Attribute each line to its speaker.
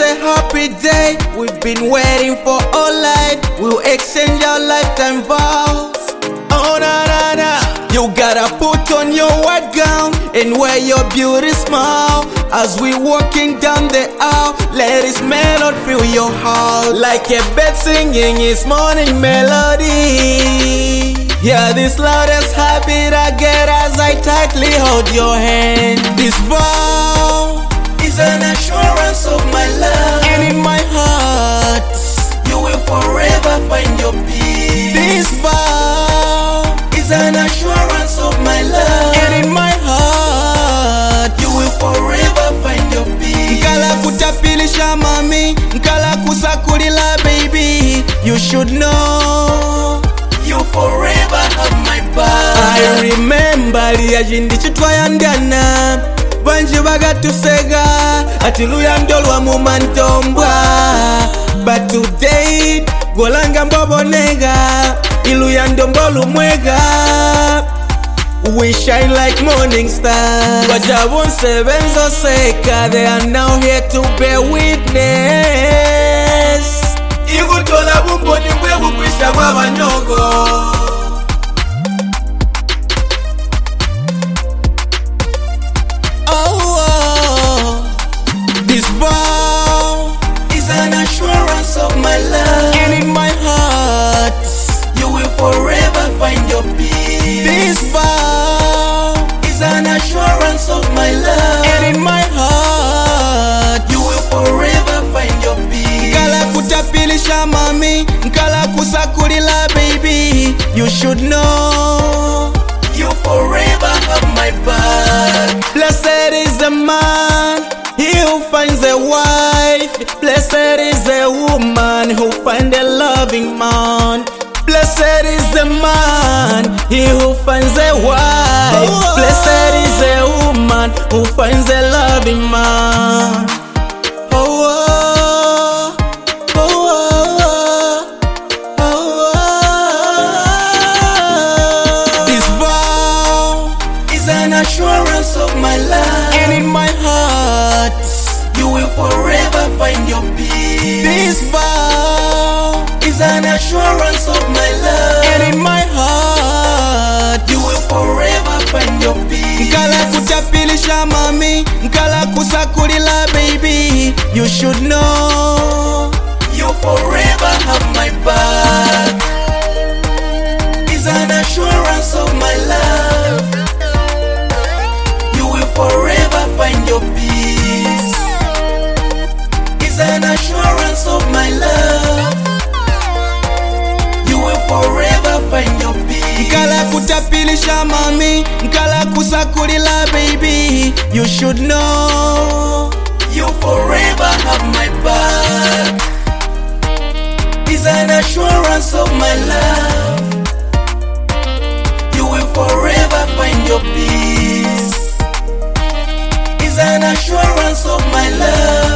Speaker 1: a happy day. We've been waiting for all life. We'll exchange our lifetime vows. Oh na na na. You gotta put on your white gown and wear your beauty smile. As we walking down the aisle, let this melody fill your heart. Like a bird singing its morning melody. Yeah, this loudest habit I get as I tightly hold your hand. This vow is an assurance of my love, and in my heart you will forever find your peace. This vow is an assurance of my love, and in my heart you will forever find your peace. Nkala kutapilisha mami, nkala kusakulila baby. You should know you forever have my back. I remember liyajindi chitwayandana banji bagatusega ati luyando lwa mumantombwa. But today golanga mbobonega iluyando mbolu-mwega. We shine like morning stars. Wajabun sebenzo seka, they are now here to bear witness. Igutola bumboni mbwegu kwisha kwa banyogo. This vow is an assurance of my love, and in my heart you will forever find your peace. This vow is an assurance of my love, and in my heart you will forever find your peace. Nkala kutapilisha mami, nkala kusakulila baby. You should know you forever have my back. Blessed is the man, he who finds a wife. Blessed is the woman who finds a loving man. Blessed is the man, he who finds a wife. Blessed is the woman who finds a loving man. This vow is an assurance of my love, and in my heart you will forever find your peace. This vow is an assurance of my love, and in my heart you will forever find your peace. Nkala kutapilisha mami, nkala kusakulila baby. You should know you forever have my back. Is an assurance of my love. You will forever find your peace. Is an assurance of my love. You will forever find your peace. Nkala kutapilisha mami, nkala kusakulila baby. You should know you forever have my back. Is an assurance of my love. You will forever find your peace. Is an assurance of my love.